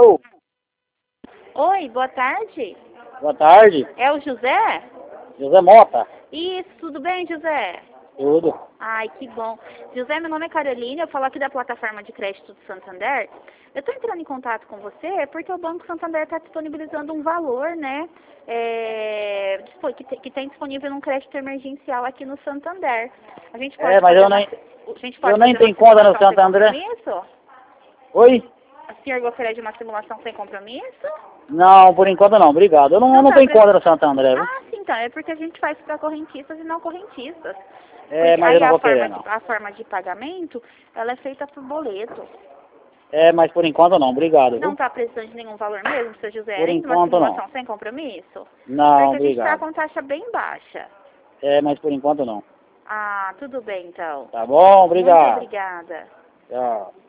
Alô? Oi, boa tarde. Boa tarde. É o José? José Mota. Isso, tudo bem, José? Tudo. Ai, que bom. José, meu nome é Carolina, eu falo aqui da plataforma de crédito do Santander. Eu estou entrando em contato com você porque o Banco Santander está disponibilizando um valor, né? Que tem disponível num crédito emergencial aqui no Santander. A gente pode Mas fazer eu nem tenho conta no Santander. Compromisso? Oi? O senhor gostaria de uma simulação sem compromisso? Não, por enquanto não, obrigado. Eu não tá, tenho conta no Santander, viu? Ah, sim, então. É porque a gente faz para correntistas e não correntistas. Mas eu não vou querer, não. A forma de pagamento, ela é feita por boleto. Mas por enquanto não, obrigado, Não viu? está precisando de nenhum valor mesmo, seu José? Por Nem de uma enquanto não. simulação sem compromisso? Não, Porque a gente está obrigado. com taxa bem baixa. Mas por enquanto não. Ah, tudo bem, então. Tá bom, Muito obrigado. obrigada. Tchau.